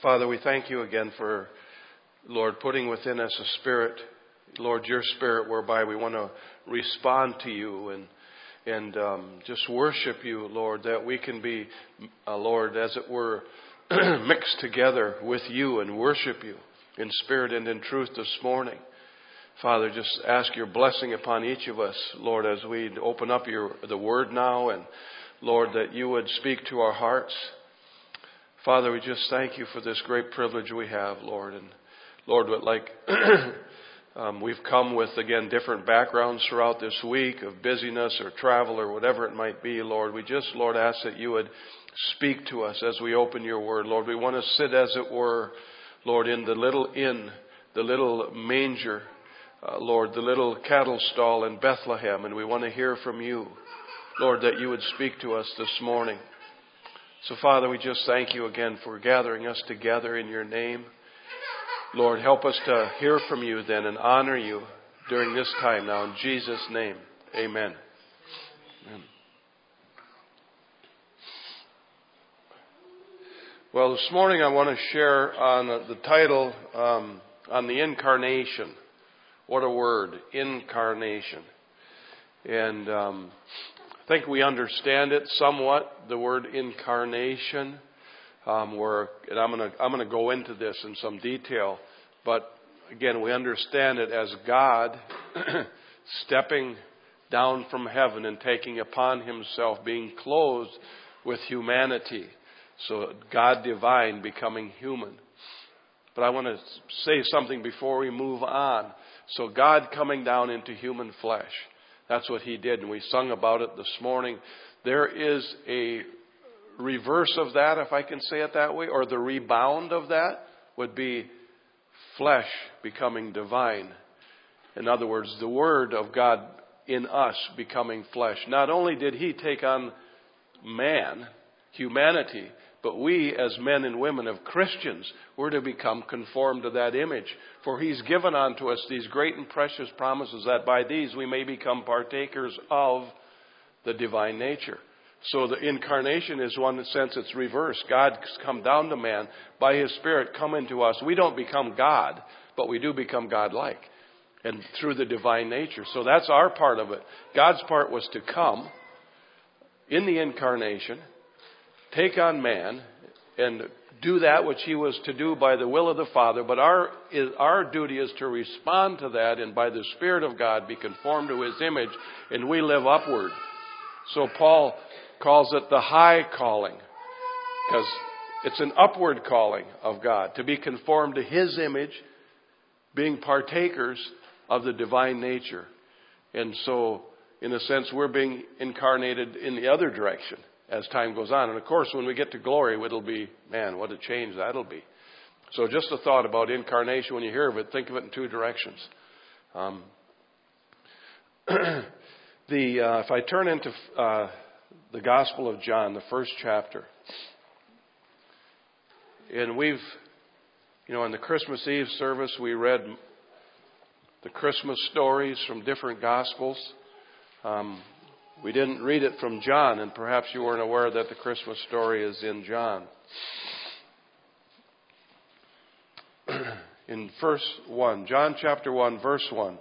Father, we thank you again for, Lord, putting within us a spirit, Lord, your spirit, whereby we want to respond to you and just worship you, Lord, that we can be, Lord, as it were, mixed together with you and worship you in spirit and in truth this morning. Father, just ask your blessing upon each of us, Lord, as we open up the word now, and Lord, that you would speak to our hearts. Father, we just thank you for this great privilege we have, Lord. And Lord, like we've come with, again, different backgrounds throughout this week of busyness or travel or whatever it might be, Lord. We just, Lord, ask that you would speak to us as we open your word. Lord, we want to sit, as it were, Lord, in the little inn, the little manger, Lord, the little cattle stall in Bethlehem, and we want to hear from you, Lord, that you would speak to us this morning. So, Father, we just thank you again for gathering us together in your name. Lord, help us to hear from you then and honor you during this time now. In Jesus' name, amen. Amen. Well, this morning I want to share on the title, on the incarnation. What a word, incarnation. And I think we understand it somewhat, the word incarnation. And I'm going to go into this in some detail. But again, we understand it as God stepping down from heaven and taking upon himself, being clothed with humanity. So God divine becoming human. But I want to say something before we move on. So God coming down into human flesh. That's what he did, and we sung about it this morning. There is a reverse of that, if I can say it that way, or the rebound of that would be flesh becoming divine. In other words, the Word of God in us becoming flesh. Not only did he take on man, humanity, but we as men and women of Christians were to become conformed to that image. For he's given unto us these great and precious promises that by these we may become partakers of the divine nature. So the incarnation is one sense it's reversed. God's come down to man by his Spirit come into us. We don't become God, but we do become God-like. And through the divine nature. So that's our part of it. God's part was to come in the incarnation, take on man, and do that which he was to do by the will of the Father. But our duty is to respond to that and by the Spirit of God be conformed to his image, and we live upward. So Paul calls it the high calling, because it's an upward calling of God, to be conformed to his image, being partakers of the divine nature. And so, in a sense, we're being incarnated in the other direction as time goes on. And of course, when we get to glory, it'll be, man, what a change that'll be. So just a thought about incarnation. When you hear of it, think of it in two directions. If I turn into the Gospel of John, the first chapter, and we've, in the Christmas Eve service, we read the Christmas stories from different Gospels. We didn't read it from John, and perhaps you weren't aware that the Christmas story is in John. In verse 1, John chapter 1, verse 1.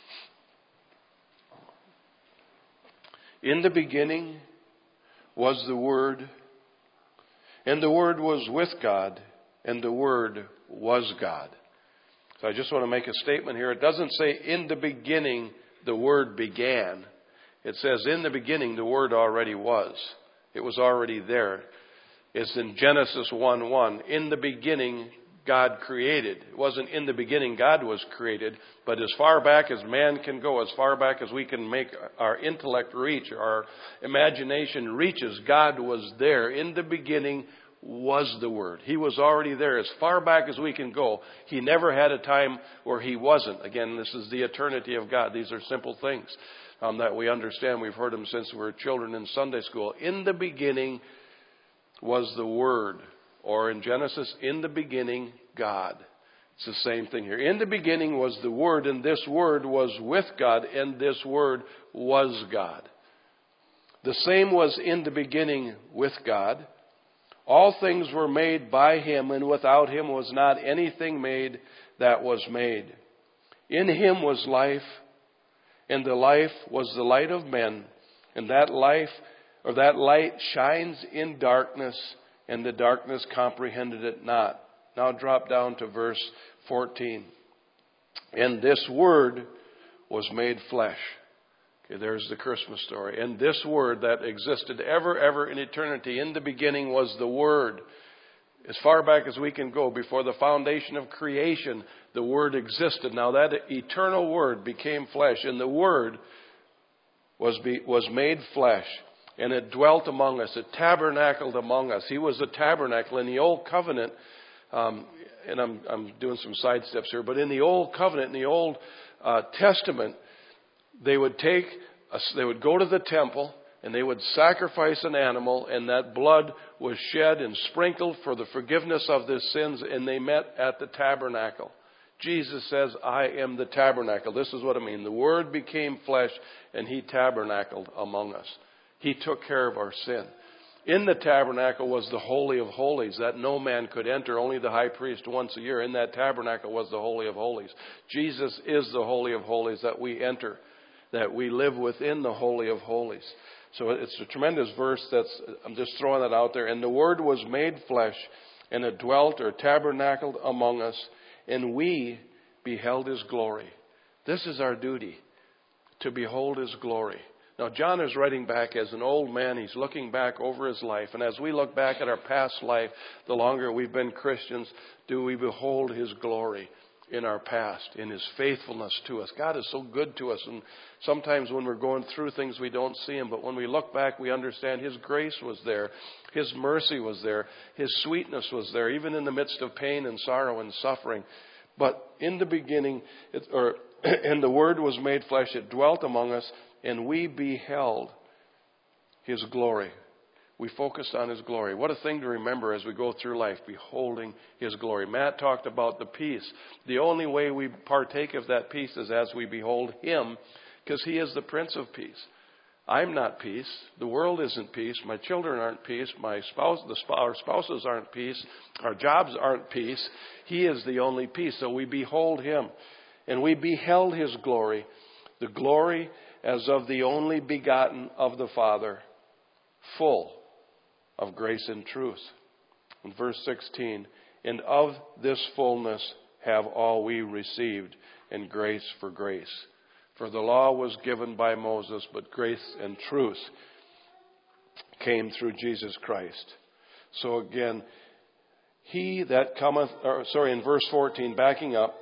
In the beginning was the Word, and the Word was with God, and the Word was God. So I just want to make a statement here. It doesn't say in the beginning the Word began. It says in the beginning the Word already was. It was already there. It's in Genesis 1:1. In the beginning God created. It wasn't in the beginning God was created, but as far back as man can go, as far back as we can make our intellect reach, our imagination reaches, God was there. In the beginning was the Word. He was already there as far back as we can go. He never had a time where he wasn't. Again, this is the eternity of God. These are simple things that we understand. We've heard them since we were children in Sunday school. In the beginning was the Word. Or in Genesis, in the beginning, God. It's the same thing here. In the beginning was the Word, and this Word was with God, and this Word was God. The same was in the beginning with God. All things were made by him, and without him was not anything made that was made. In him was life, and the life was the light of men. And that light shines in darkness, and the darkness comprehended it not. Now drop down to verse 14. And this Word was made flesh. Okay, there's the Christmas story. And this Word that existed ever in eternity, in the beginning was the Word. As far back as we can go, before the foundation of creation, the Word existed. Now that eternal Word became flesh, and the Word was made flesh, and it dwelt among us. It tabernacled among us. He was the tabernacle in the Old Covenant. And I'm doing some side steps here, but in the Old Covenant, in the Old Testament, they would go to the temple and they would sacrifice an animal, and that blood was shed and sprinkled for the forgiveness of their sins, and they met at the tabernacle. Jesus says, I am the tabernacle. This is what I mean. The Word became flesh, and He tabernacled among us. He took care of our sin. In the tabernacle was the Holy of Holies that no man could enter, only the high priest once a year. In that tabernacle was the Holy of Holies. Jesus is the Holy of Holies that we enter, that we live within the Holy of Holies. So it's a tremendous verse. I'm just throwing that out there. And the Word was made flesh, and it dwelt or tabernacled among us, and we beheld His glory. This is our duty, to behold His glory. Now, John is writing back as an old man. He's looking back over his life. And as we look back at our past life, the longer we've been Christians, do we behold His glory in our past, in His faithfulness to us. God is so good to us. And sometimes when we're going through things, we don't see Him. But when we look back, we understand His grace was there. His mercy was there. His sweetness was there, even in the midst of pain and sorrow and suffering. But in the beginning, and the Word was made flesh. It dwelt among us, and we beheld His glory. We focused on His glory. What a thing to remember as we go through life, beholding His glory. Matt talked about the peace. The only way we partake of that peace is as we behold Him, because He is the Prince of Peace. I'm not peace. The world isn't peace. My children aren't peace. Our spouses aren't peace. Our jobs aren't peace. He is the only peace. So we behold Him. And we beheld His glory, the glory as of the only begotten of the Father, full of grace and truth. In verse 16, and of this fullness have all we received, and grace for grace. For the law was given by Moses, but grace and truth came through Jesus Christ. So again, he that cometh, in verse 14, backing up,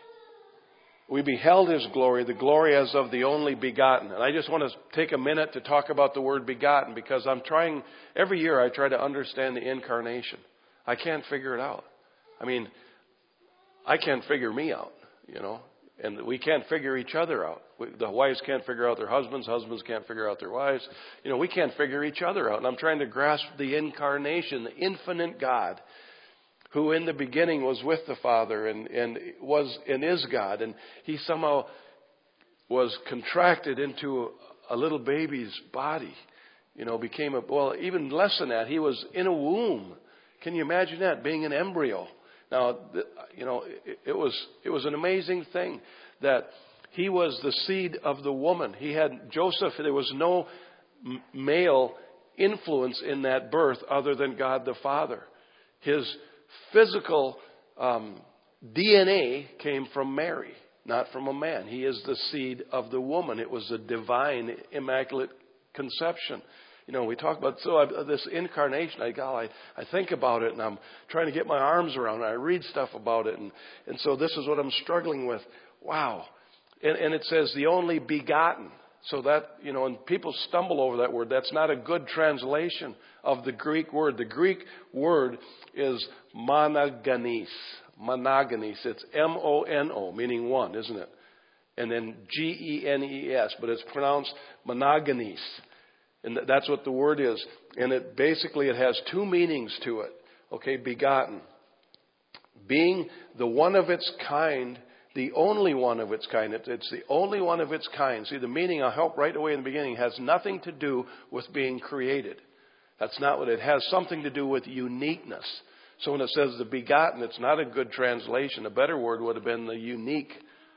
we beheld His glory, the glory as of the only begotten. And I just want to take a minute to talk about the word begotten, because every year I try to understand the incarnation. I can't figure it out. I mean, I can't figure me out, and we can't figure each other out. The wives can't figure out their husbands. Husbands can't figure out their wives. We can't figure each other out. And I'm trying to grasp the incarnation, the infinite God, who in the beginning was with the Father and is God. And He somehow was contracted into a little baby's body, even less than that. He was in a womb. Can you imagine that, being an embryo? Now, it was an amazing thing that He was the seed of the woman. He had Joseph. There was no male influence in that birth other than God the Father. His physical DNA came from Mary, not from a man. He is the seed of the woman. It was a divine, immaculate conception. We talk about this incarnation. I think about it, and I'm trying to get my arms around it. I read stuff about it, and so this is what I'm struggling with. Wow. And it says the only begotten. So that, and people stumble over that word. That's not a good translation of the Greek word. The Greek word is monogenes. Monogenes. It's M-O-N-O, meaning one, isn't it? And then G-E-N-E-S, but it's pronounced monogenes. And that's what the word is. And it has two meanings to it. Okay, begotten. Being the one of its kind, the only one of its kind. It's the only one of its kind. See, the meaning, I'll help right away in the beginning, has nothing to do with being created. That's not what it has. Something to do with uniqueness. So when it says the begotten, it's not a good translation. A better word would have been the unique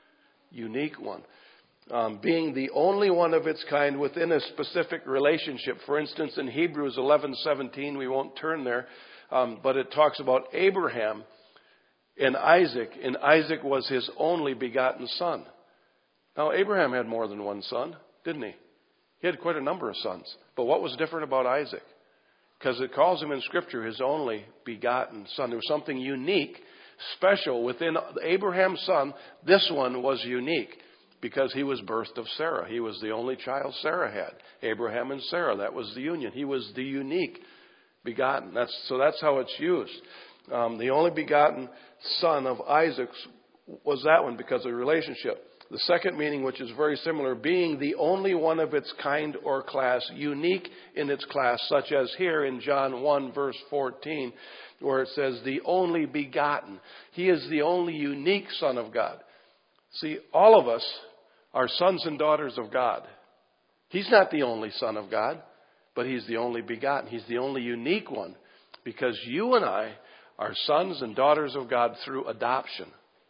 one. Being the only one of its kind within a specific relationship. For instance, in Hebrews 11:17, we won't turn there, but it talks about Abraham and Isaac, and Isaac was his only begotten son. Now, Abraham had more than one son, didn't he? He had quite a number of sons. But what was different about Isaac? Because it calls him in Scripture his only begotten son. There was something unique, special within Abraham's son. This one was unique because he was birthed of Sarah. He was the only child Sarah had. Abraham and Sarah, that was the union. He was the unique begotten. So that's how it's used. The only begotten son of Isaac was that one because of the relationship. The second meaning, which is very similar, being the only one of its kind or class, unique in its class, such as here in John 1, verse 14, where it says, the only begotten. He is the only unique Son of God. See, all of us are sons and daughters of God. He's not the only Son of God, but He's the only begotten. He's the only unique one, because you and I are sons and daughters of God through adoption.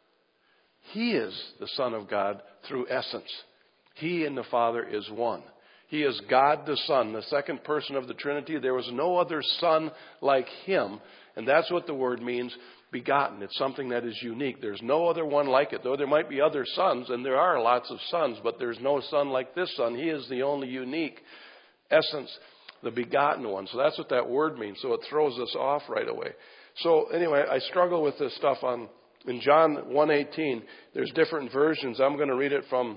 He is the Son of God through essence. He and the Father is one. He is God the Son, the second person of the Trinity. There was no other Son like Him. And that's what the word means, begotten. It's something that is unique. There's no other one like it. Though there might be other sons, and there are lots of sons, but there's no Son like this Son. He is the only unique essence, the begotten one. So that's what that word means. So it throws us off right away. So anyway, I struggle with this stuff in John 1:18. There's different versions. I'm going to read it from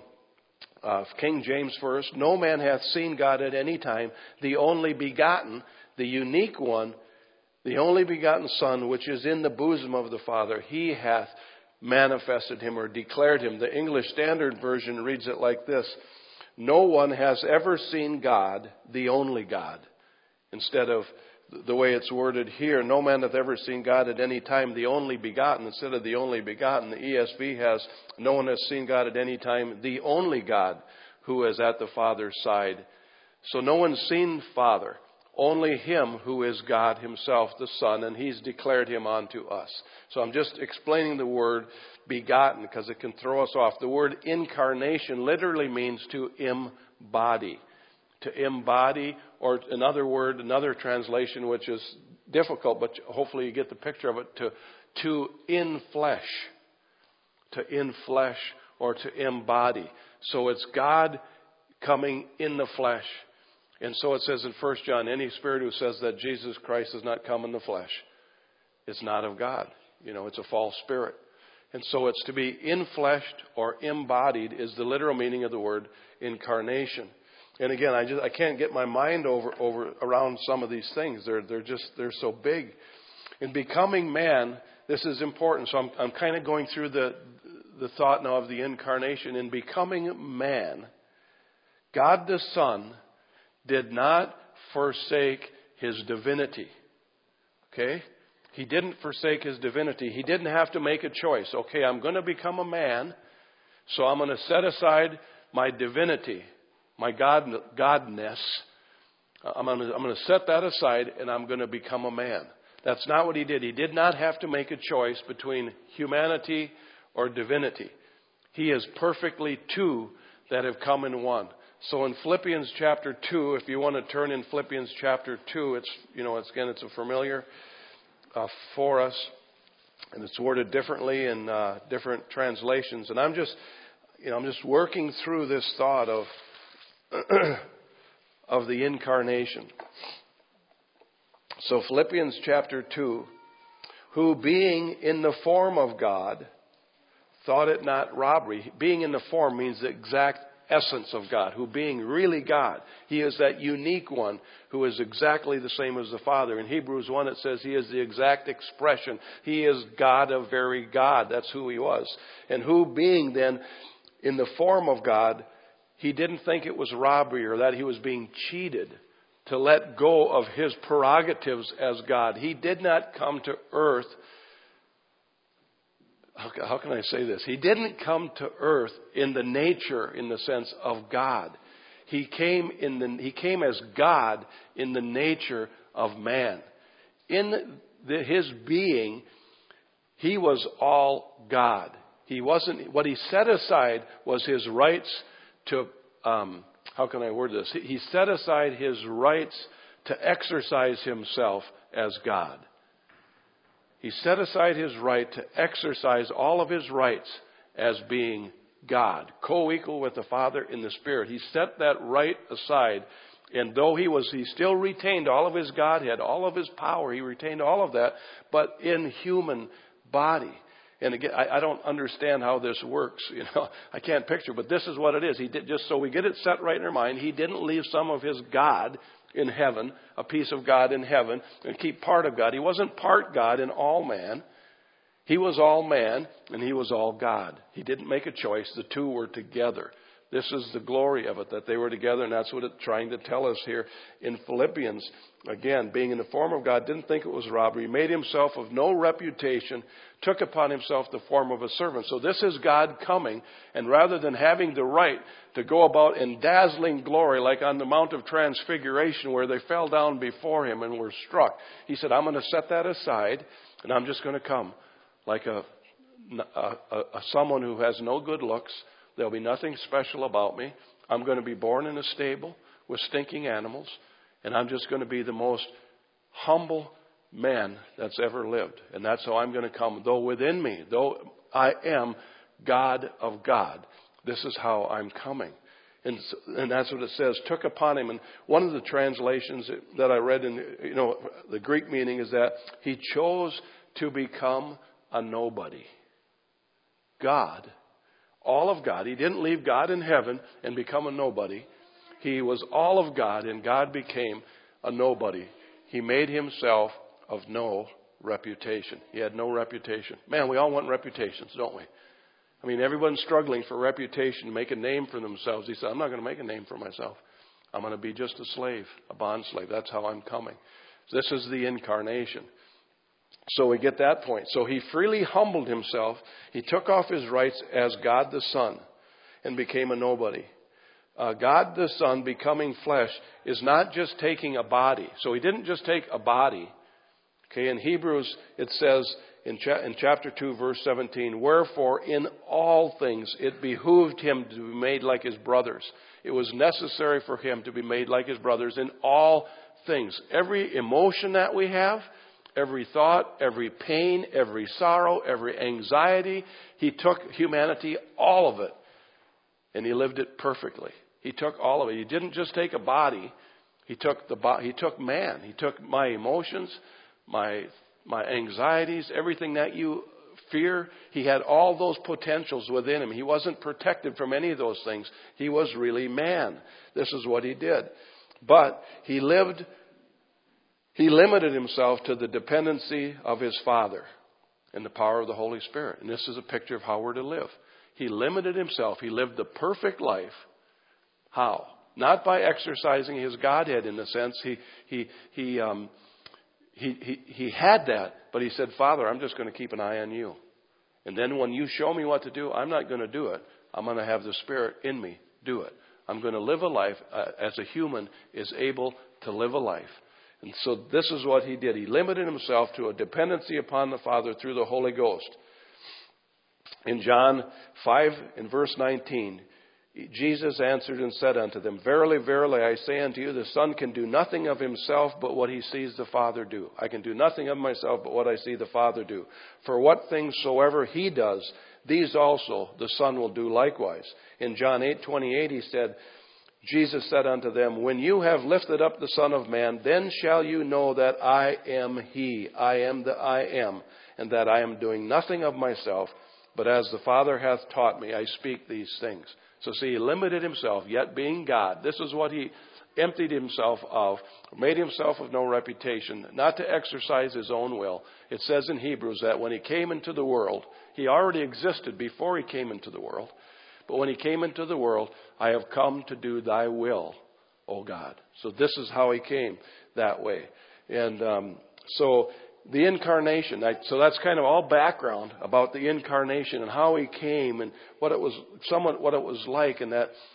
King James first. No man hath seen God at any time. The only begotten, the unique one, the only begotten Son, which is in the bosom of the Father, He hath manifested Him or declared Him. The English Standard Version reads it like this. No one has ever seen God, the only God. Instead of the way it's worded here, no man hath ever seen God at any time, the only begotten. Instead of the only begotten, the ESV has, no one has seen God at any time, the only God who is at the Father's side. So no one's seen Father, only Him who is God Himself, the Son, and He's declared Him unto us. So I'm just explaining the word begotten because it can throw us off. The word incarnation literally means to embody. To embody, or another translation which is difficult, but hopefully you get the picture of it, to inflesh. To inflesh or to embody. So it's God coming in the flesh. And so it says in 1 John, any spirit who says that Jesus Christ has not come in the flesh is not of God. It's a false spirit. And so it's to be infleshed or embodied is the literal meaning of the word incarnation. And again, I can't get my mind around some of these things. They're so big. In becoming man, this is important. So I'm kind of going through the thought now of the incarnation. In becoming man, God the Son did not forsake His divinity. Okay? He didn't forsake His divinity. He didn't have to make a choice. Okay, I'm going to become a man, so I'm going to set aside my divinity. My godness, I'm going to set that aside and I'm going to become a man. That's not what He did. He did not have to make a choice between humanity or divinity. He is perfectly two that have come in one. So in Philippians chapter 2, if you want to turn in Philippians chapter 2, it's a familiar for us, and it's worded differently in different translations. And I'm just working through this thought of the incarnation. So Philippians chapter 2, who being in the form of God, thought it not robbery. Being in the form means the exact essence of God, who being really God, He is that unique one who is exactly the same as the Father. In Hebrews 1 it says He is the exact expression. He is God of very God. That's who He was. And who being then in the form of God, He didn't think it was robbery or that He was being cheated to let go of His prerogatives as God. He did not come to earth. How can I say this? He didn't come to earth in the nature, in the sense of God. He came as God in the nature of man. In his being, he was all God. He wasn't, what he set aside was his rights to, how can I word this? He set aside his rights to exercise himself as God. He set aside his right to exercise all of his rights as being God, co-equal with the Father in the Spirit. He set that right aside. And though he still retained all of his Godhead, all of his power, he retained all of that, but in human body. And again, I don't understand how this works. I can't picture, but this is what it is. He did, just so we get it set right in our mind, he didn't leave some of his God in heaven, a piece of God in heaven, and keep part of God. He wasn't part God and all man. He was all man and he was all God. He didn't make a choice. The two were together. This is the glory of it, that they were together, and that's what it's trying to tell us here in Philippians. Again, being in the form of God, didn't think it was robbery. He made himself of no reputation, took upon himself the form of a servant. So this is God coming, and rather than having the right to go about in dazzling glory, like on the Mount of Transfiguration where they fell down before him and were struck, he said, I'm going to set that aside, and I'm just going to come like someone who has no good looks. There'll be nothing special about me. I'm going to be born in a stable with stinking animals, and I'm just going to be the most humble man that's ever lived. And that's how I'm going to come. Though within me, though I am God of God, this is how I'm coming. And that's what it says, took upon him. And one of the translations that I read in, the Greek meaning is that he chose to become a nobody. God, all of God. He didn't leave God in heaven and become a nobody. He was all of God, and God became a nobody. He made himself of no reputation. He had no reputation. Man, we all want reputations, don't we? I mean, everyone's struggling for reputation, make a name for themselves. He said, I'm not going to make a name for myself. I'm going to be just a slave, a bond slave. That's how I'm coming. This is the incarnation. So we get that point. So he freely humbled himself. He took off his rights as God the Son and became a nobody. God the Son becoming flesh is not just taking a body. So he didn't just take a body. Okay, in Hebrews it says in chapter 2 verse 17, wherefore in all things it behooved him to be made like his brothers. It was necessary for him to be made like his brothers in all things. Every emotion that we have, every thought, every pain, every sorrow, every anxiety, he took humanity, all of it, and he lived it perfectly. He took all of it. He didn't just take a body. He took he took man. He took my emotions, my anxieties, everything that you fear. He had all those potentials within him. He wasn't protected from any of those things. He was really man. This is what he did. But he limited himself to the dependency of his Father and the power of the Holy Spirit. And this is a picture of how we're to live. He limited himself. He lived the perfect life. How? Not by exercising his Godhead in the sense he had that, but he said, Father, I'm just going to keep an eye on you. And then when you show me what to do, I'm not going to do it. I'm going to have the Spirit in me do it. I'm going to live a life as a human is able to live a life. And so this is what he did. He limited himself to a dependency upon the Father through the Holy Ghost. In John 5 in verse 19, Jesus answered and said unto them, verily, verily, I say unto you, the Son can do nothing of himself but what he sees the Father do. I can do nothing of myself but what I see the Father do. For what things soever he does, these also the Son will do likewise. In John 8:28 he said, Jesus said unto them, when you have lifted up the Son of Man, then shall you know that I am he. I am the I am, and that I am doing nothing of myself, but as the Father hath taught me, I speak these things. So see, he limited himself, yet being God. This is what he emptied himself of, made himself of no reputation, not to exercise his own will. It says in Hebrews that when he came into the world, he already existed before he came into the world. But when he came into the world, I have come to do thy will, O God. So this is how he came that way. And so the incarnation, so that's kind of all background about the incarnation and how he came and what it was like, and that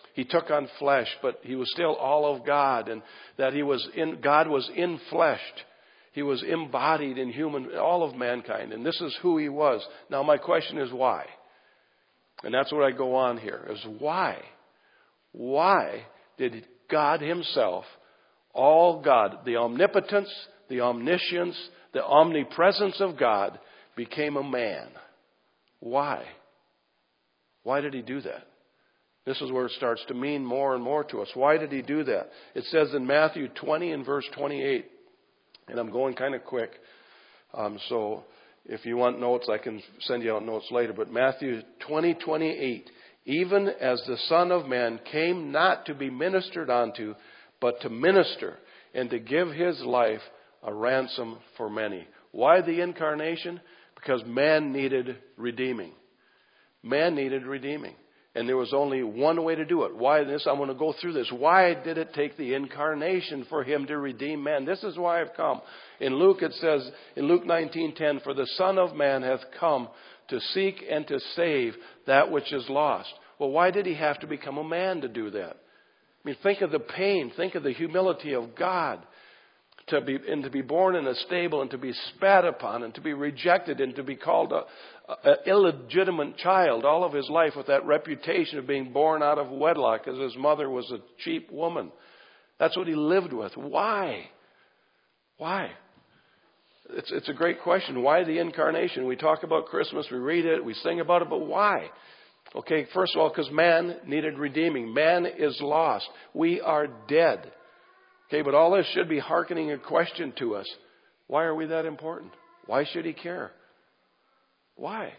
He took on flesh, but he was still all of God, and that God was infleshed. He was embodied in all of mankind, and this is who he was. Now my question is why? And that's what I go on here, is why? Why did God himself, all God, the omnipotence, the omniscience, the omnipresence of God, became a man? Why? Why did he do that? This is where it starts to mean more and more to us. Why did he do that? It says in Matthew 20 and verse 28, and I'm going kind of quick, so if you want notes, I can send you out notes later. But Matthew 20:28, even as the Son of Man came not to be ministered unto, but to minister and to give his life a ransom for many. Why the incarnation? Because man needed redeeming. Man needed redeeming. And there was only one way to do it. Why this? I'm going to go through this. Why did it take the incarnation for him to redeem man? This is why I've come. In Luke it says, in Luke 19:10, for the Son of Man hath come to seek and to save that which is lost. Well, why did he have to become a man to do that? I mean, think of the pain. Think of the humility of God. To be born in a stable and to be spat upon and to be rejected and to be called an illegitimate child all of his life with that reputation of being born out of wedlock because his mother was a cheap woman. That's what he lived with. Why? Why? It's a great question. Why the incarnation? We talk about Christmas, we read it, we sing about it, but why? Okay, first of all, because man needed redeeming. Man is lost. We are dead. Okay, but all this should be hearkening a question to us. Why are we that important? Why should he care? Why?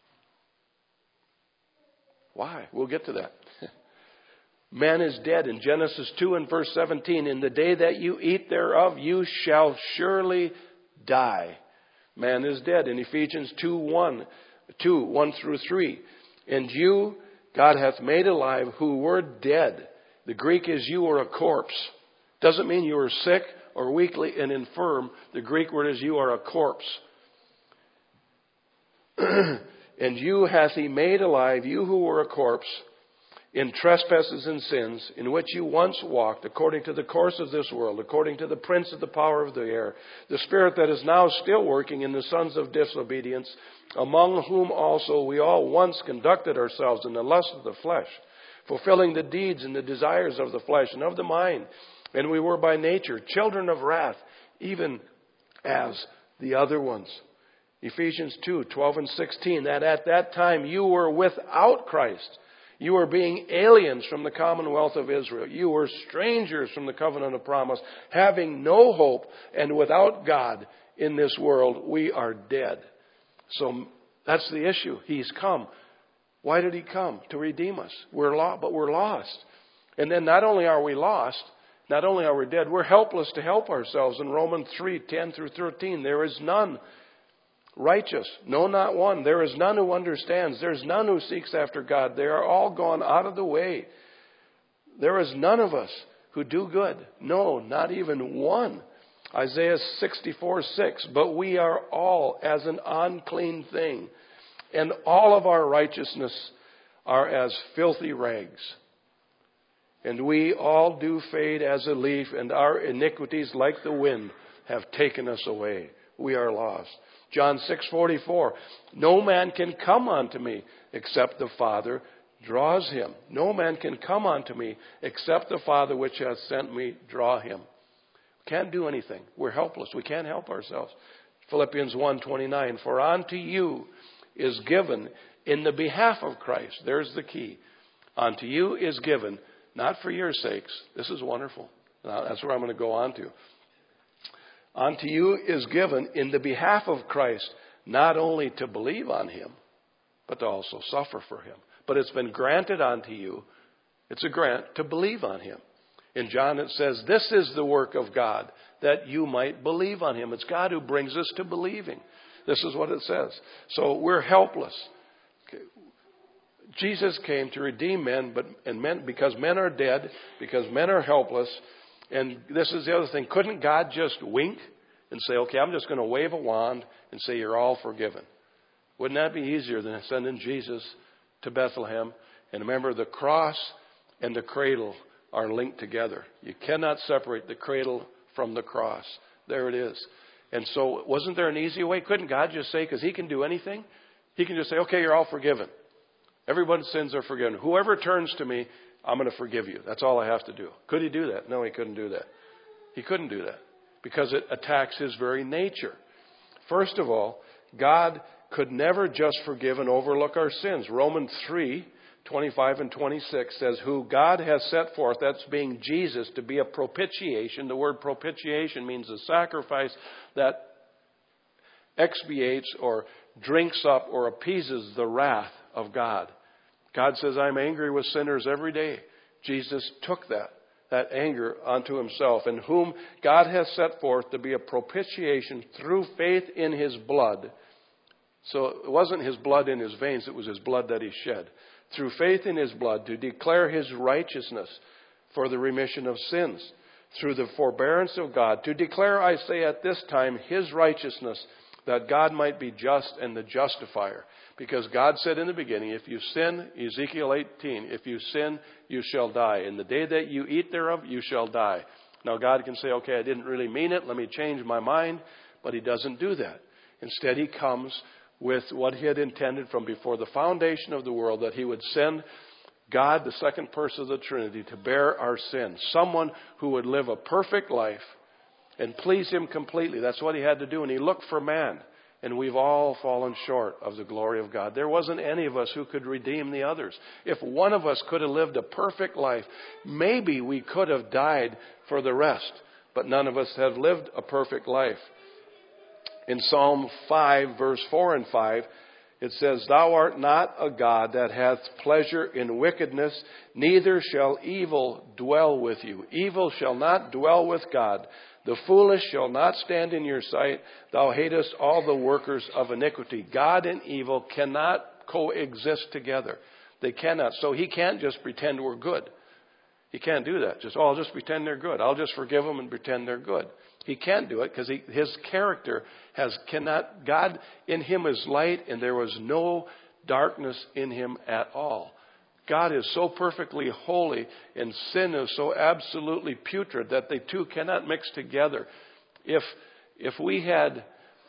Why? We'll get to that. Man is dead. In Genesis 2 and verse 17, in the day that you eat thereof, you shall surely die. Man is dead. In Ephesians 1 through 3, and you God hath made alive who were dead. The Greek is you are a corpse. Doesn't mean you are sick or weakly and infirm. The Greek word is you are a corpse. And you hath he made alive, you who were a corpse, in trespasses and sins, in which you once walked, according to the course of this world, according to the prince of the power of the air, the spirit that is now still working in the sons of disobedience, among whom also we all once conducted ourselves in the lust of the flesh, fulfilling the deeds and the desires of the flesh and of the mind. And we were by nature children of wrath, even as the other ones. Ephesians 2:12 and 16, that at that time you were without Christ. You were being aliens from the commonwealth of Israel. You were strangers from the covenant of promise, having no hope and without God in this world. We are dead. So that's the issue. He's come. Why did he come? To redeem us. We're lost, but we're lost. And then not only are we lost, not only are we dead, we're helpless to help ourselves. In Romans 3:10 through 13, there is none righteous, no, not one. There is none who understands. There is none who seeks after God. They are all gone out of the way. There is none of us who do good. No, not even one. Isaiah 64:6. But we are all as an unclean thing, and all of our righteousness are as filthy rags. And we all do fade as a leaf, and our iniquities, like the wind, have taken us away. We are lost. John 6:44. No man can come unto me except the Father draws him. No man can come unto me except the Father which hath sent me draw him. We can't do anything. We're helpless. We can't help ourselves. Philippians 1:29. For unto you is given in the behalf of Christ. There's the key. Unto you is given, not for your sakes. This is wonderful. Now, that's where I'm going to go on to. Unto you is given in the behalf of Christ, not only to believe on him, but to also suffer for him. But it's been granted unto you, it's a grant, to believe on him. In John it says, this is the work of God, that you might believe on him. It's God who brings us to believing. This is what it says. So we're helpless. Okay. Jesus came to redeem men, because men are dead, because men are helpless. And this is the other thing. Couldn't God just wink and say, okay, I'm just going to wave a wand and say you're all forgiven? Wouldn't that be easier than sending Jesus to Bethlehem? And remember, the cross and the cradle are linked together. You cannot separate the cradle from the cross. There it is. And so wasn't there an easy way? Couldn't God just say, because he can do anything, he can just say, okay, you're all forgiven. Everyone's sins are forgiven. Whoever turns to me, I'm going to forgive you. That's all I have to do. Could he do that? No, he couldn't do that. He couldn't do that because it attacks his very nature. First of all, God could never just forgive and overlook our sins. Romans 3:25 and 26 says, who God has set forth, that's being Jesus, to be a propitiation. The word propitiation means a sacrifice that expiates or drinks up or appeases the wrath of God. God says, I'm angry with sinners every day. Jesus took that anger onto himself, and whom God has set forth to be a propitiation through faith in his blood. So it wasn't his blood in his veins, it was his blood that he shed. Through faith in his blood, to declare his righteousness for the remission of sins. Through the forbearance of God, to declare, I say at this time, his righteousness, that God might be just and the justifier. Because God said in the beginning, if you sin, Ezekiel 18, if you sin, you shall die. In the day that you eat thereof, you shall die. Now God can say, okay, I didn't really mean it. Let me change my mind. But he doesn't do that. Instead, he comes with what he had intended from before the foundation of the world, that he would send God, the second person of the Trinity, to bear our sins. Someone who would live a perfect life and please him completely. That's what he had to do. And he looked for man. And we've all fallen short of the glory of God. There wasn't any of us who could redeem the others. If one of us could have lived a perfect life, maybe we could have died for the rest. But none of us have lived a perfect life. In Psalm 5, verse 4 and 5, it says, thou art not a God that hath pleasure in wickedness, neither shall evil dwell with you. Evil shall not dwell with God. The foolish shall not stand in your sight. Thou hatest all the workers of iniquity. God and evil cannot coexist together. They cannot. So he can't just pretend we're good. He can't do that. I'll just pretend they're good. I'll just forgive them and pretend they're good. He can't do it because his character cannot. God in him is light, and there was no darkness in him at all. God is so perfectly holy, and sin is so absolutely putrid that the two cannot mix together. If we had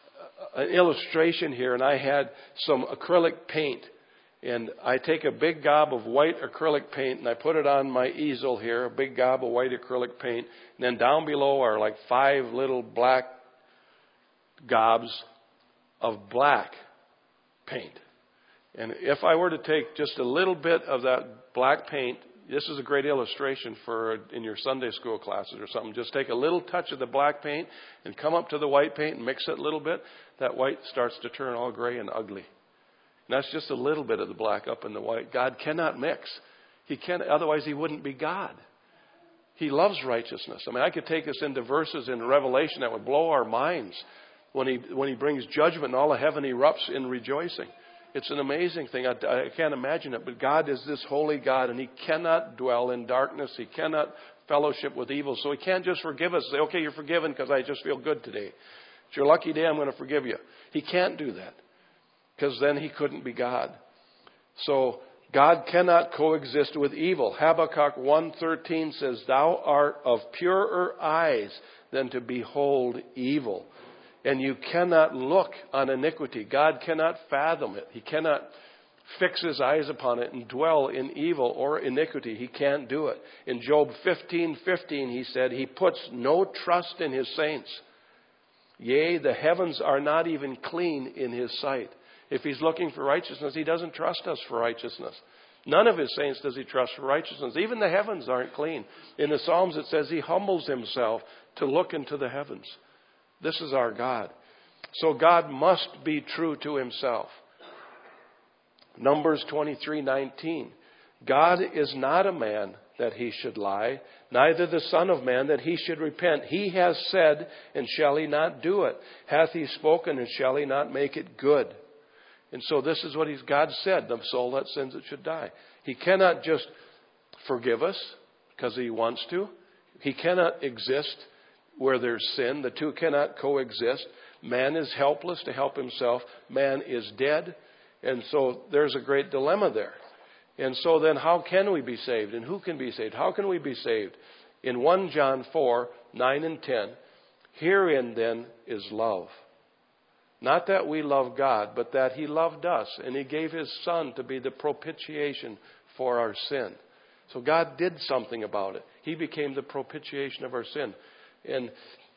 an illustration here, and I had some acrylic paint, and I take a big gob of white acrylic paint, and I put it on my easel here, a big gob of white acrylic paint, and then down below are like 5 little black gobs of black paint. And if I were to take just a little bit of that black paint, this is a great illustration for in your Sunday school classes or something. Just take a little touch of the black paint and come up to the white paint and mix it a little bit. That white starts to turn all gray and ugly. And that's just a little bit of the black up in the white. God cannot mix. He can't, otherwise he wouldn't be God. He loves righteousness. I mean, I could take us into verses in Revelation that would blow our minds when he brings judgment and all of heaven erupts in rejoicing. It's an amazing thing. I can't imagine it. But God is this holy God, and he cannot dwell in darkness. He cannot fellowship with evil. So he can't just forgive us and say, okay, you're forgiven because I just feel good today. It's your lucky day, I'm going to forgive you. He can't do that because then he couldn't be God. So God cannot coexist with evil. Habakkuk 1:13 says, thou art of purer eyes than to behold evil. And you cannot look on iniquity. God cannot fathom it. He cannot fix his eyes upon it and dwell in evil or iniquity. He can't do it. In Job 15:15, he said, he puts no trust in his saints. Yea, the heavens are not even clean in his sight. If he's looking for righteousness, he doesn't trust us for righteousness. None of his saints does he trust for righteousness. Even the heavens aren't clean. In the Psalms it says he humbles himself to look into the heavens. This is our God. So God must be true to himself. Numbers 23:19. God is not a man that he should lie, neither the Son of Man that he should repent. He has said, and shall he not do it? Hath he spoken, and shall he not make it good? And so this is what God said, the soul that sins it should die. He cannot just forgive us because he wants to. He cannot exist where there's sin. The two cannot coexist. Man is helpless to help himself. Man is dead. And so there's a great dilemma there. And so then how can we be saved? And who can be saved? How can we be saved? In 1 John 4, 9 and 10, herein then is love. Not that we love God, but that He loved us, and He gave His Son to be the propitiation for our sin. So God did something about it. He became the propitiation of our sin. And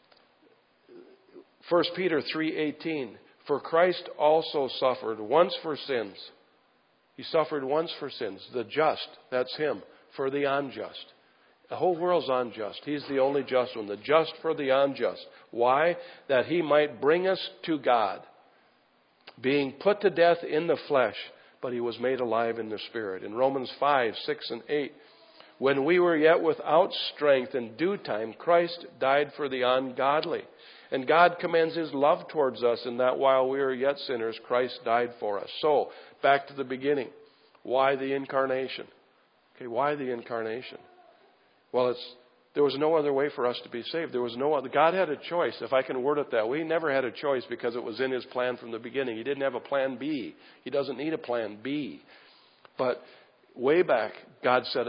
1 Peter 3:18, for Christ also suffered once for sins. He suffered once for sins. The just, that's Him, for the unjust. The whole world's unjust. He's the only just one. The just for the unjust. Why? That He might bring us to God. Being put to death in the flesh, but He was made alive in the Spirit. In Romans 5, 6 and 8. When we were yet without strength, in due time, Christ died for the ungodly. And God commends His love towards us in that while we were yet sinners, Christ died for us. So, back to the beginning. Why the incarnation? Okay, why the incarnation? Well, there was no other way for us to be saved. There was no other. God had a choice, if I can word it that way. He never had a choice because it was in His plan from the beginning. He didn't have a plan B. He doesn't need a plan B. But way back, God said,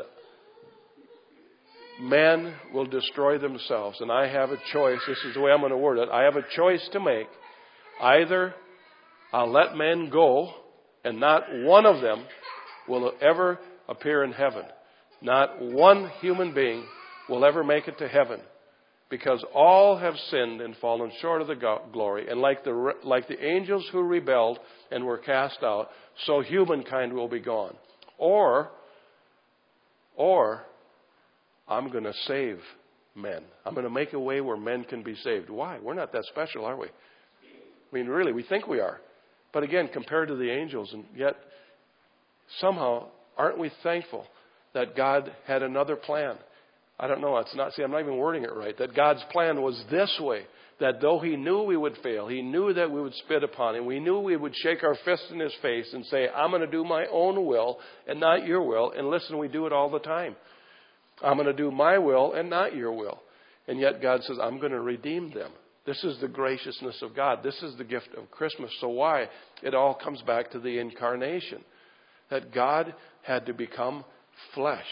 men will destroy themselves, and I have a choice. This is the way I'm going to word it. I have a choice to make. Either I'll let men go, and not one of them will ever appear in heaven. Not one human being will ever make it to heaven, because all have sinned and fallen short of the glory. And like the angels who rebelled and were cast out, so humankind will be gone. Or I'm going to save men. I'm going to make a way where men can be saved. Why? We're not that special, are we? I mean, really, we think we are. But again, compared to the angels, and yet somehow, aren't we thankful that God had another plan? I don't know. I'm not even wording it right. That God's plan was this way. That though He knew we would fail, He knew that we would spit upon Him. We knew we would shake our fist in His face and say, I'm going to do my own will and not your will. And listen, we do it all the time. I'm going to do my will and not your will. And yet God says, I'm going to redeem them. This is the graciousness of God. This is the gift of Christmas. So why? It all comes back to the incarnation. That God had to become flesh.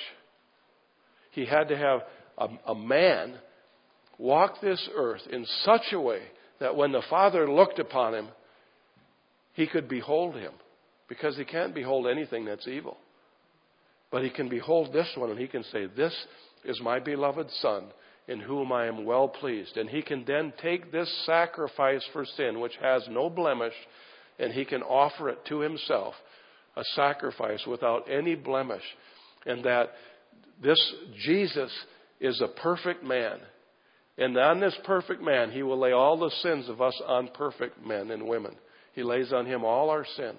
He had to have a man walk this earth in such a way that when the Father looked upon Him, He could behold Him. Because He can't behold anything that's evil. But He can behold this one and He can say, this is my beloved Son in whom I am well pleased. And He can then take this sacrifice for sin, which has no blemish, and He can offer it to Himself, a sacrifice without any blemish. And that this Jesus is a perfect man. And on this perfect man, He will lay all the sins of us unperfect men and women. He lays on Him all our sin.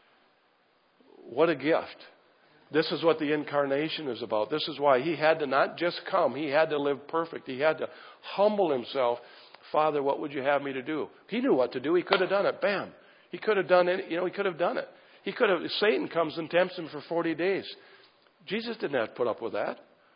What a gift. This is what the incarnation is about. This is why He had to not just come. He had to live perfect. He had to humble Himself. Father, what would you have me to do? He knew what to do. He could have done it. Bam. He could have done it. He could have done it. Satan comes and tempts Him for 40 days. Jesus didn't have to put up with that.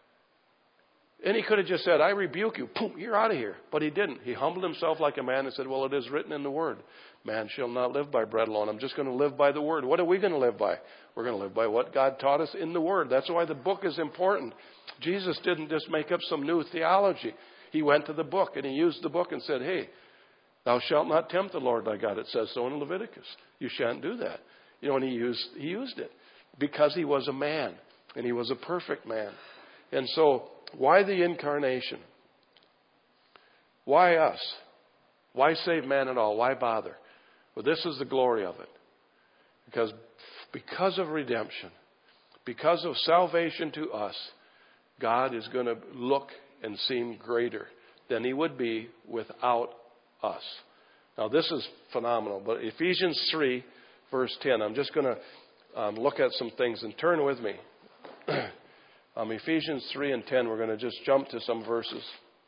And He could have just said, I rebuke you. Boom, you're out of here. But He didn't. He humbled Himself like a man and said, well, it is written in the Word. Man shall not live by bread alone. I'm just going to live by the Word. What are we going to live by? We're going to live by what God taught us in the Word. That's why the book is important. Jesus didn't just make up some new theology. He went to the book and He used the book and said, hey, thou shalt not tempt the Lord thy God. It says so in Leviticus. You shan't do that. And He used it because He was a man and He was a perfect man. And so, why the incarnation? Why us? Why save man at all? Why bother? Well, this is the glory of it. Because of redemption, because of salvation to us, God is going to look and seem greater than He would be without us. Now, this is phenomenal. But Ephesians 3, verse 10, I'm just going to look at some things and turn with me. Ephesians 3 and 10, we're going to just jump to some verses.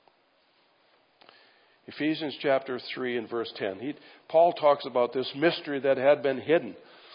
Ephesians chapter 3 and verse 10. Paul talks about this mystery that had been hidden.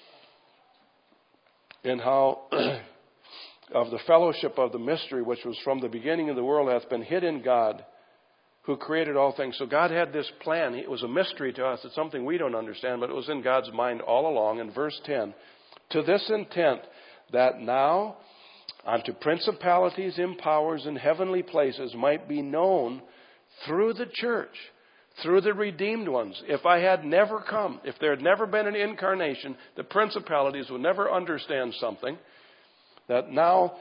And how of the fellowship of the mystery which was from the beginning of the world hath been hid in God, who created all things. So God had this plan. It was a mystery to us. It's something we don't understand, but it was in God's mind all along. In verse 10, to this intent that now unto principalities and powers in heavenly places might be known through the church, through the redeemed ones. If I had never come, if there had never been an incarnation, the principalities would never understand something. That now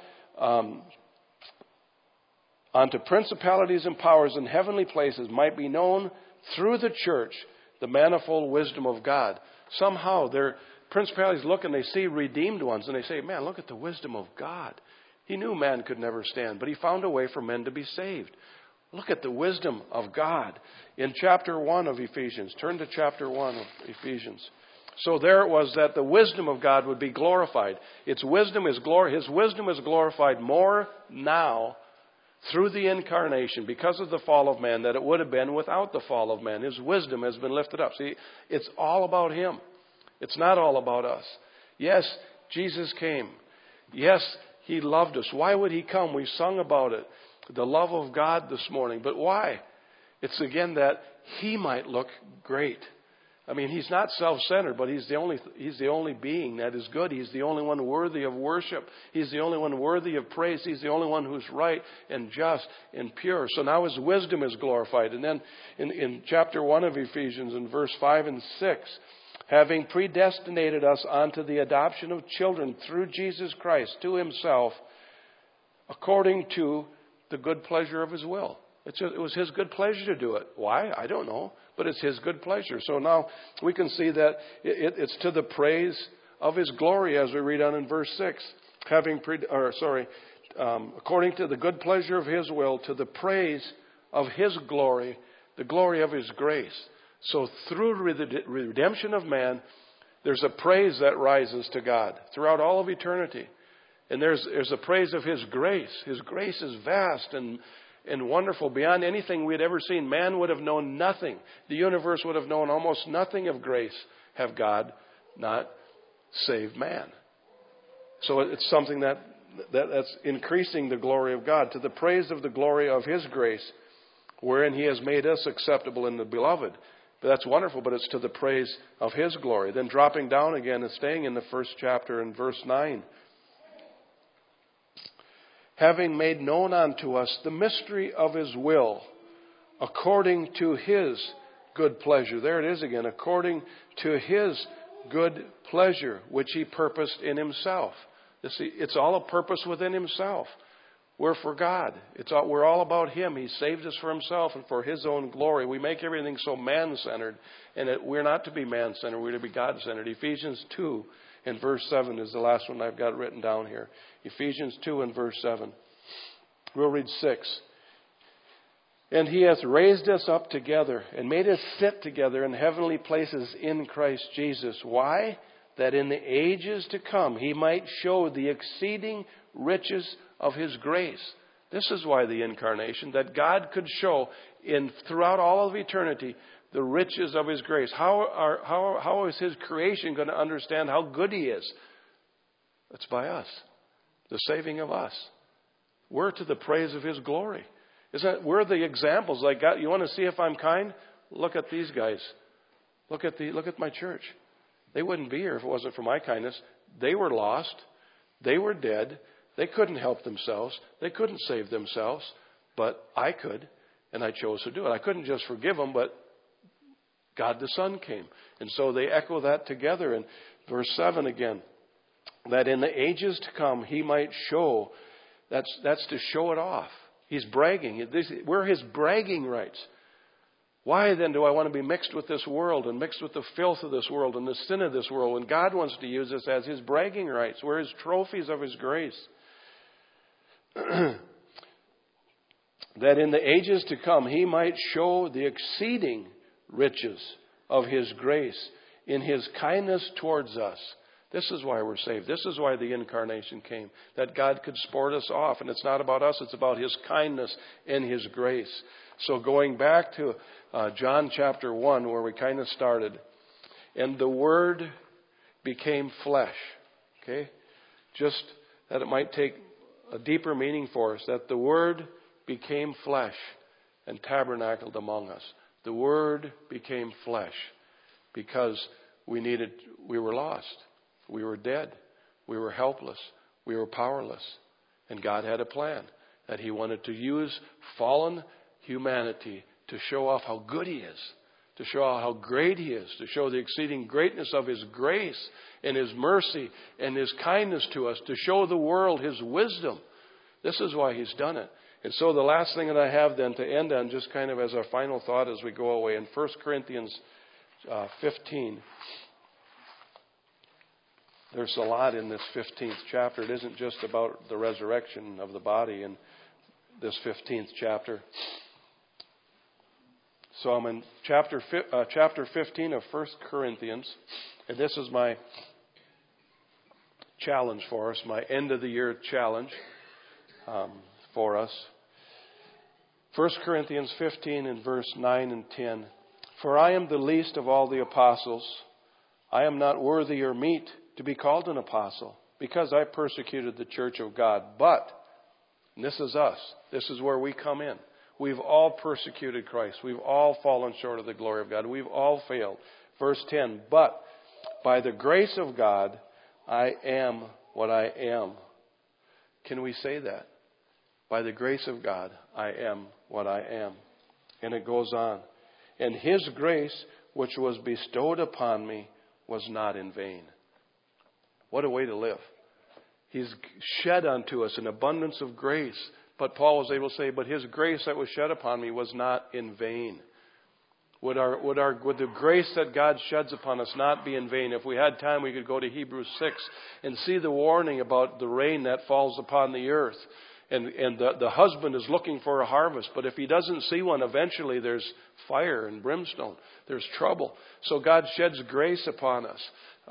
unto principalities and powers in heavenly places might be known through the church the manifold wisdom of God. Somehow their principalities look and they see redeemed ones and they say, man, look at the wisdom of God. He knew man could never stand, but he found a way for men to be saved. Look at the wisdom of God. In chapter 1 of Ephesians, turn to chapter 1 of Ephesians. So there it was that the wisdom of God would be glorified. His wisdom is glorified more now through the incarnation because of the fall of man than it would have been without the fall of man. His wisdom has been lifted up. See, it's all about him. It's not all about us. Yes, Jesus came. Yes, he loved us. Why would he come? We sung about it. The love of God this morning. But why? It's again that he might look great. I mean, he's not self-centered, but he's the only being that is good. He's the only one worthy of worship. He's the only one worthy of praise. He's the only one who's right and just and pure. So now his wisdom is glorified. And then in chapter 1 of Ephesians, in verse 5 and 6, having predestinated us unto the adoption of children through Jesus Christ to himself, according to the good pleasure of his will. It was his good pleasure to do it. Why? I don't know. But it's his good pleasure. So now we can see that it's to the praise of his glory, as we read on in verse 6. According to the good pleasure of his will, to the praise of his glory, the glory of his grace. So through the redemption of man, there's a praise that rises to God throughout all of eternity. And there's a praise of his grace. His grace is vast and wonderful beyond anything we had ever seen. Man would have known nothing. The universe would have known almost nothing of grace have God not saved man. So it's something that's increasing the glory of God, to the praise of the glory of his grace, wherein he has made us acceptable in the beloved. But that's wonderful, but it's to the praise of his glory. Then dropping down again and staying in the first chapter in verse 9. Having made known unto us the mystery of his will, according to his good pleasure. There it is again, according to his good pleasure, which he purposed in himself. You see, it's all a purpose within himself. We're for God. We're all about him. He saved us for himself and for his own glory. We make everything so man-centered, and we're not to be man-centered. We're to be God-centered. Ephesians 2 and verse 7 is the last one I've got written down here. Ephesians 2 and verse 7. We'll read 6. And he hath raised us up together and made us sit together in heavenly places in Christ Jesus. Why? That in the ages to come he might show the exceeding riches of his grace. This is why the incarnation, that God could show throughout all of eternity the riches of his grace. How is his creation going to understand how good he is? It's by us. The saving of us. We're to the praise of his glory. We're the examples like God. You want to see if I'm kind? Look at these guys. Look at my church. They wouldn't be here if it wasn't for my kindness. They were lost. They were dead. They couldn't help themselves. They couldn't save themselves. But I could, and I chose to do it. I couldn't just forgive them, but God the Son came. And so they echo that together in verse 7 again. That in the ages to come he might show. That's to show it off. He's bragging. We're his bragging rights. Why then do I want to be mixed with this world and mixed with the filth of this world and the sin of this world when God wants to use us as his bragging rights? We're his trophies of his grace. That in the ages to come he might show the exceeding riches of his grace in his kindness towards us. This is why we're saved. This is why the incarnation came. That God could sport us off. And it's not about us. It's about his kindness and his grace. So going back to John chapter 1 where we kind of started. And the Word became flesh. Okay? Just that it might take a deeper meaning for us. That the Word became flesh and tabernacled among us. The Word became flesh because we were lost. We were dead. We were helpless. We were powerless. And God had a plan that He wanted to use fallen humanity to show off how good He is, to show how great He is, to show the exceeding greatness of His grace and His mercy and His kindness to us, to show the world His wisdom. This is why He's done it. And so the last thing that I have then to end on, just kind of as our final thought as we go away, in 1 Corinthians 15, there's a lot in this 15th chapter. It isn't just about the resurrection of the body in this 15th chapter. So I'm in chapter 15 of 1 Corinthians, and this is my challenge for us, my end of the year challenge for us. 1 Corinthians 15 and verse 9 and 10. For I am the least of all the apostles. I am not worthy or meet to be called an apostle, because I persecuted the church of God. But, and this is us, this is where we come in. We've all persecuted Christ. We've all fallen short of the glory of God. We've all failed. Verse 10, but by the grace of God, I am what I am. Can we say that? By the grace of God, I am what I am. And it goes on. And His grace, which was bestowed upon me, was not in vain. What a way to live. He's shed unto us an abundance of grace. But Paul was able to say, but His grace that was shed upon me was not in vain. Would the grace that God sheds upon us not be in vain? If we had time, we could go to Hebrews 6 and see the warning about the rain that falls upon the earth. And the husband is looking for a harvest. But if he doesn't see one, eventually there's fire and brimstone. There's trouble. So God sheds grace upon us.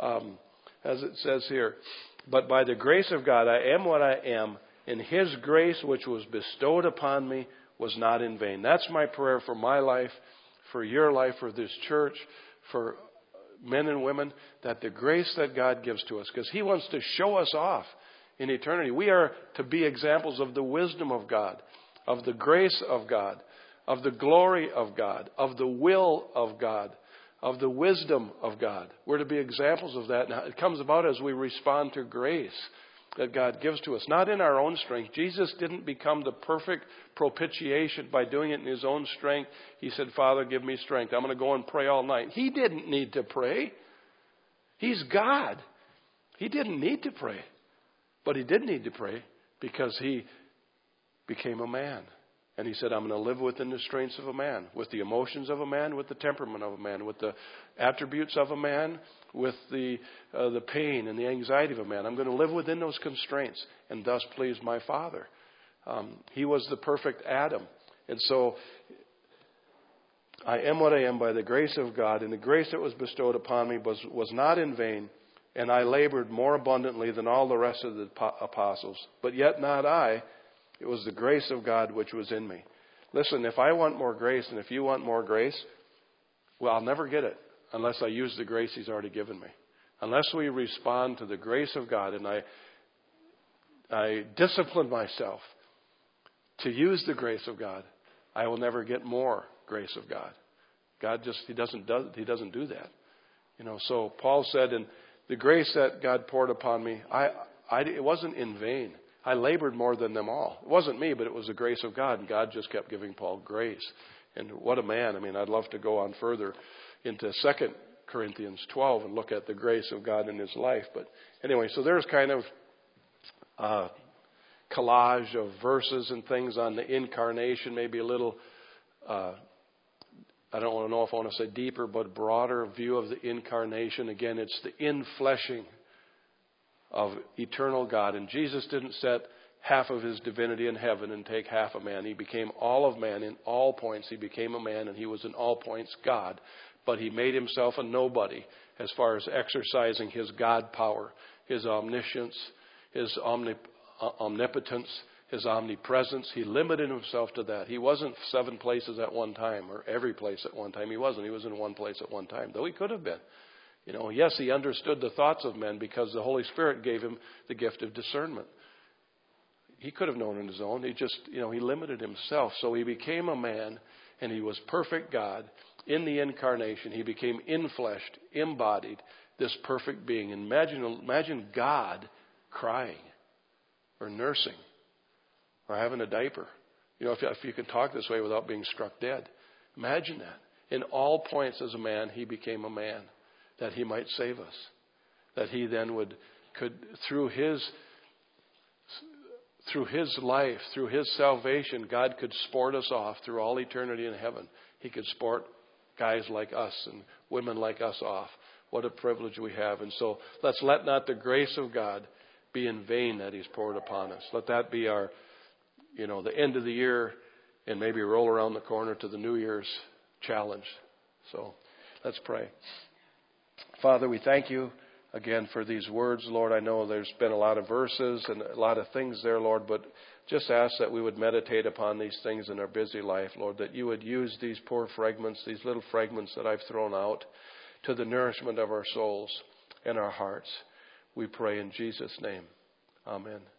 As it says here, but by the grace of God, I am what I am. And His grace, which was bestowed upon me, was not in vain. That's my prayer for my life, for your life, for this church, for men and women, that the grace that God gives to us, because He wants to show us off in eternity. We are to be examples of the wisdom of God, of the grace of God, of the glory of God, of the will of God, of the wisdom of God. We're to be examples of that. Now, it comes about as we respond to grace that God gives to us, not in our own strength. Jesus didn't become the perfect propitiation by doing it in His own strength. He said, Father, give me strength. I'm going to go and pray all night. He didn't need to pray. He's God. He didn't need to pray. But He did need to pray because He became a man. And He said, I'm going to live within the strengths of a man, with the emotions of a man, with the temperament of a man, with the attributes of a man, with the pain and the anxiety of a man. I'm going to live within those constraints and thus please my Father. He was the perfect Adam. And so I am what I am by the grace of God, and the grace that was bestowed upon me was not in vain, and I labored more abundantly than all the rest of the apostles. But yet not I. It was the grace of God which was in me. Listen, if I want more grace and if you want more grace, well, I'll never get it unless I use the grace He's already given me. Unless we respond to the grace of God and I discipline myself to use the grace of God, I will never get more grace of God. God He doesn't do that. So Paul said, and the grace that God poured upon me, it wasn't in vain. I labored more than them all. It wasn't me, but it was the grace of God. And God just kept giving Paul grace. And what a man. I mean, I'd love to go on further into 2 Corinthians 12 and look at the grace of God in his life. But anyway, so there's kind of a collage of verses and things on the incarnation, maybe a little, I don't want to know if I want to say deeper, but broader view of the incarnation. Again, it's the infleshing of eternal God. And Jesus didn't set half of His divinity in heaven and take half a man. He became all of man in all points. He became a man, and He was in all points God. But He made Himself a nobody as far as exercising His God power, His omniscience, His omnipotence, His omnipresence. He limited Himself to that. He wasn't 7 places at one time or every place at one time. He wasn't. He was in one place at one time, though He could have been. Yes, He understood the thoughts of men because the Holy Spirit gave Him the gift of discernment. He could have known on His own. He just, He limited Himself. So He became a man, and He was perfect God. In the incarnation, He became infleshed, embodied, this perfect being. Imagine God crying. or nursing or having a diaper. You know, if you can talk this way without being struck dead. Imagine that. In all points as a man, he became a man that he might save us. That he then could through his life, through his salvation, God could sport us off through all eternity in heaven. He could sport guys like us and women like us off. What a privilege we have. And so let's let not the grace of God be in vain that he's poured upon us. Let that be our, the end of the year and maybe roll around the corner to the New Year's challenge. So let's pray. Father, we thank you again for these words, Lord. I know there's been a lot of verses and a lot of things there, Lord, but just ask that we would meditate upon these things in our busy life, Lord, that you would use these poor fragments, these little fragments that I've thrown out to the nourishment of our souls and our hearts. We pray in Jesus' name. Amen.